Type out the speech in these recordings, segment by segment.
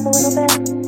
a little bit?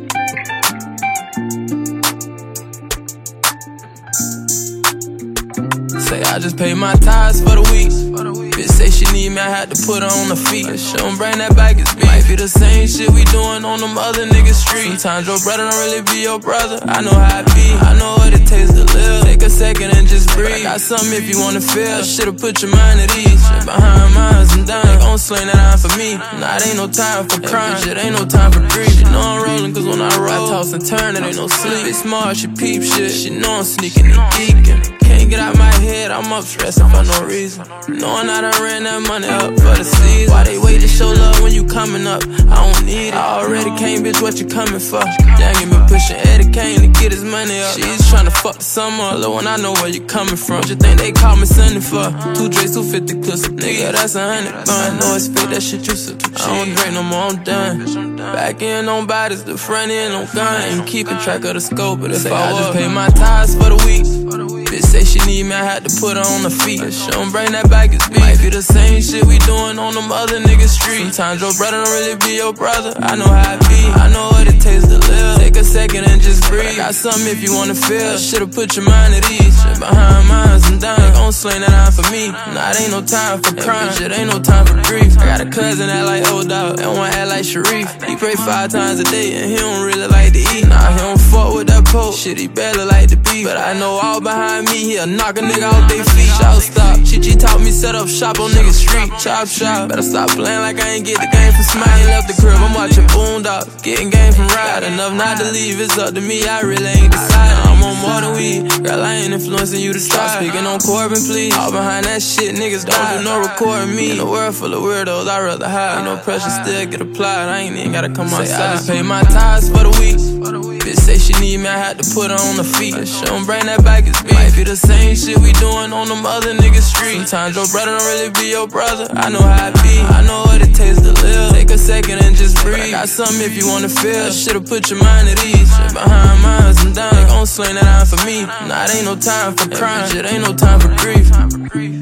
Say I just paid my tithes for the week. Bitch say she need me, I had to put her on her feet. She don't bring that back, it's beef. Might be the same shit we doing on them other niggas' streets. Sometimes your brother don't really be your brother. I know how it be, I know what it tastes to live. Take a second and just breathe. I got something if you wanna feel. Should've put your mind at ease. Shit behind mine, I'm done. They gon' sling that iron for me. Nah, it ain't no time for crime. Shit ain't no time for grief. You know I'm rolling, cause when I roll, I toss and turn, it ain't no sleep. It's smart, she peep shit. She know I'm sneaking and geeking. Can't get out my head, I'm up stressing for no reason. Knowing I done ran that money up for the season. Why they wait to show love when you coming up? I don't need it. I already came, bitch, what you coming for? Youngin' been pushing Eddie Kane to get his money up. She's tryna fuck the summer, low when I know where you coming from. What you think they call me Sunday for? 2 Drakes, 250 clips, nigga, that's 100 bun. I know it's fake, that shit you said too cheap. I don't drink no more, I'm done. Back end on bodies, the front end on gun. Ain't keeping track of the scope, but if I just pay my tithes for the week. Bitch say she need me, I had to put her on her feet. She don't bring that back, it's beef. Might be the same shit we doing on them other niggas' streets. Sometimes your brother don't really be your brother. I know how it be, I know what it tastes to live. Take a second and just breathe. I got something if you wanna feel. Should've put your mind at ease. Shit behind mine, I'm done. They gon' sling that iron for me. Nah, it ain't no time for crime. Shit ain't no time for grief. I got a cousin that like old dog, and one act like Sharif. He pray 5 times a day and he don't really like to eat. Nah, he don't fuck with that poke. Shit, he barely like to beat. But I know all behind me, he'll knock a nigga off they feet. Shout stop. Chi taught me set up shop on niggas street. Chop shop. Better stop playing like I ain't get the game from Smile. I ain't left the crib, I'm watching Boondocks. Getting game from Ride. Enough not to leave, it's up to me. I really ain't decided. I'm on more than weed. Girl, I ain't influencing you to stop speaking on Corbin, please. All behind that shit, niggas don't do no recording me. In a world full of weirdos, I'd rather hide. You know pressure still get applied. I ain't even gotta come outside. I just pay my tithes for the week. Bitch say she need me, I had to put her on her feet. She don't bring that back, it's beef. Might be the same shit we doing on them other niggas' streets. Sometimes your brother don't really be your brother. I know how it be, I know what it tastes to live. Take a second and just breathe. I got something if you wanna feel. Should've put your mind at ease. Shit behind mine, I'm done. They gon' sling that iron for me. Nah, it ain't no time for crime. Shit ain't no time for grief.